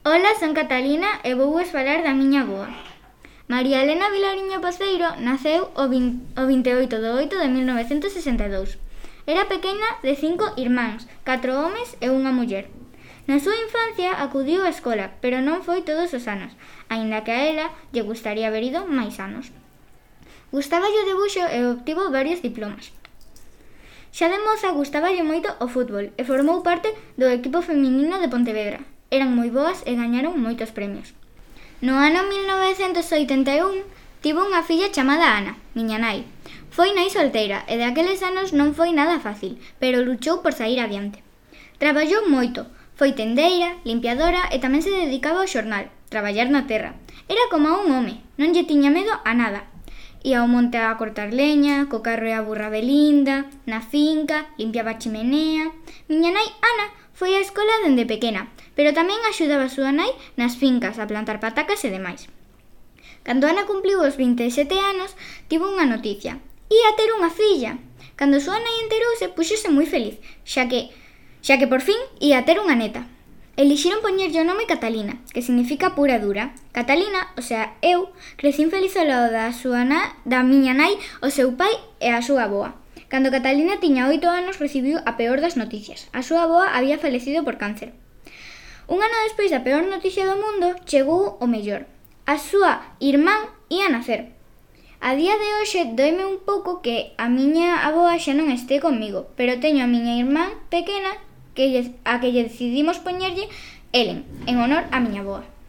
Ola, son Catalina e vou falar da miña avoa. María Elena Vilariño Poceiro naceu o 28 de 8 de 1962. Era pequena de 5 irmáns, 4 homes e unha muller. Na súa infancia acudiu á escola, pero non foi todos os anos, aínda que a ela lle gustaría haber ido máis anos. Gustáballe o debuxo e obtivo varios diplomas. Xa de moza gustáballe moito o fútbol e formou parte do equipo feminino de Pontevedra. Eran moi boas e gañaron moitos premios. No ano 1981 tivo unha filla chamada Ana, miña nai. Foi nai solteira e daqueles anos non foi nada fácil, pero luchou por sair adiante. Traballou moito, foi tendeira, limpiadora e tamén se dedicaba ao xornal, traballar na terra. Era como un home, non lle tiña medo a nada. Ia ao monte a cortar leña, co carro e a burra Belinda, na finca, limpiaba a chimenea. Miña nai Ana foi á escola dende pequena, pero tamén axudaba a súa nai nas fincas a plantar patacas e demais. Cando Ana cumpliu os 27 anos, tivo unha noticia. Ia ter unha filla. Cando súa nai enterouse, puxose moi feliz, xa que por fin ia ter unha neta. Elixiron poñerlle o nome Catalina, que significa pura dura. Catalina, o sea, eu, crecín feliz ao lado da miña nai, o seu pai e a súa avoa. Cando Catalina tiña 8 anos recibiu a peor das noticias. A súa avoa había falecido por cáncer. Un ano despois da peor noticia do mundo, chegou o mellor. A súa irmán ia nacer. A día de hoxe doime un pouco que a miña avoa xa non este comigo, pero teño a miña irmán pequena a que lle decidimos poñerlle Ellen, en honor a miña avoa.